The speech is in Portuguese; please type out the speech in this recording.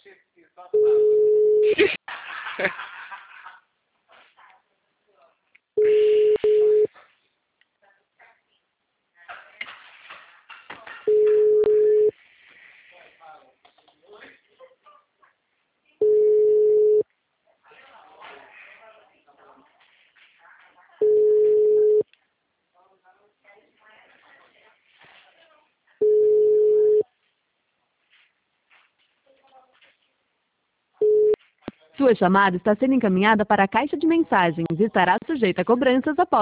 Sua chamada está sendo encaminhada para a caixa de mensagens e estará sujeita a cobranças após